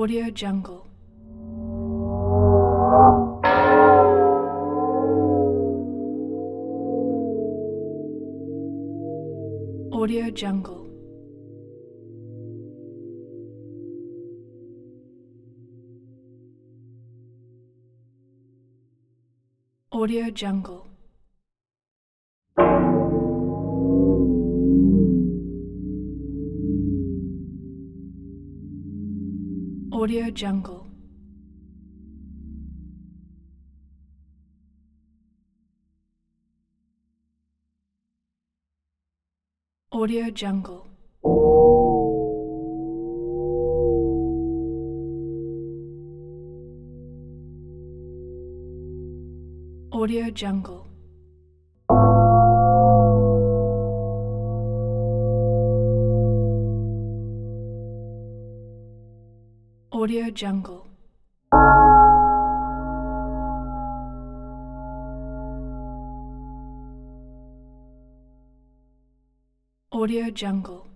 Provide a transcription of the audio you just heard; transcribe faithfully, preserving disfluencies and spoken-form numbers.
Audio Jungle. Audio Jungle. Audio Jungle. Audio Jungle. Audio Jungle. Audio Jungle. Audio Jungle. Audio Jungle.